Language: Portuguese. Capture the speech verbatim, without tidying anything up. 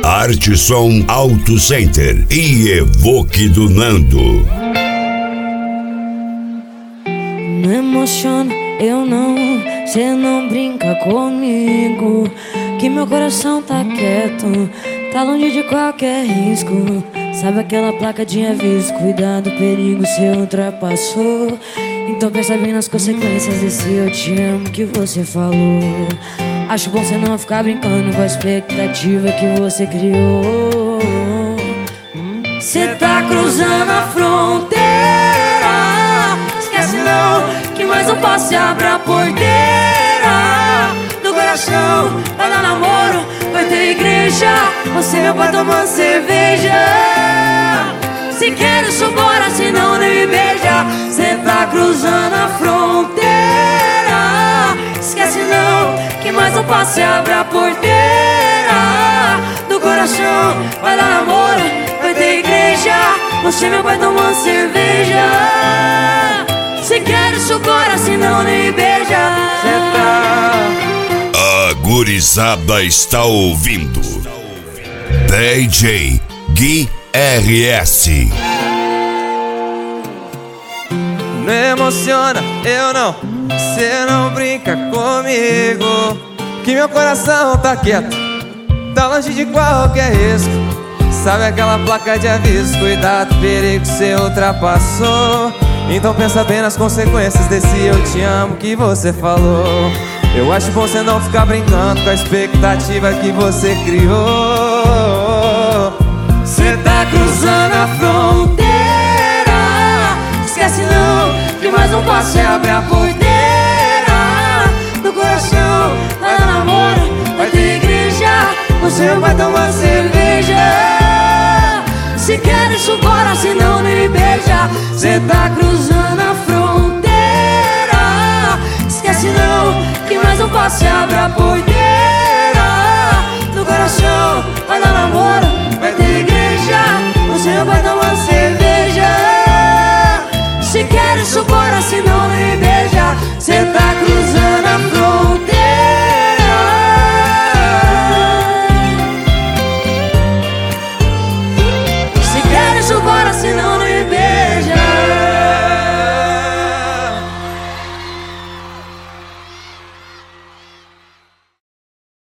Arte Som Auto Center e Evoque do Nando. Não emociona, eu não, cê não brinca comigo, que meu coração tá quieto, tá longe de qualquer risco. Sabe aquela placa de aviso, cuidado, perigo, cê ultrapassou. Então pensa bem nas consequências desse eu te amo que você falou. Acho bom cê não ficar brincando com a expectativa que você criou. Cê tá cruzando a fronteira, esquece não, que mais um passo e abre a porteira do coração. Vai dar namoro, vai ter igreja, você meu pai tomando cerveja. Se quer isso bora, senão nem me beija. Cê tá cruzando a fronteira, esquece não, que mais um passo e abre a porteira do coração. Vai dar namoro, vai ter igreja, você meu pai tomando cerveja. Se quer isso bora, senão nem me beija. Cê tá... A gurizada está ouvindo D J Gui R S. Não emociona, eu não, cê não brinca comigo, que meu coração tá quieto, tá longe de qualquer risco. Sabe aquela placa de aviso, cuidado, perigo, cê ultrapassou. Então pensa bem nas consequências desse eu te amo que você falou. Eu acho bom cê não ficar brincando com a expectativa que você criou. Cê tá cruzando a fronteira, esquece não, que mais um passo e abre a porteira do coração. Vai dar namoro, vai ter igreja, você vai tomar cerveja. Se quer isso bora, senão nem me beija. Cê tá cruzando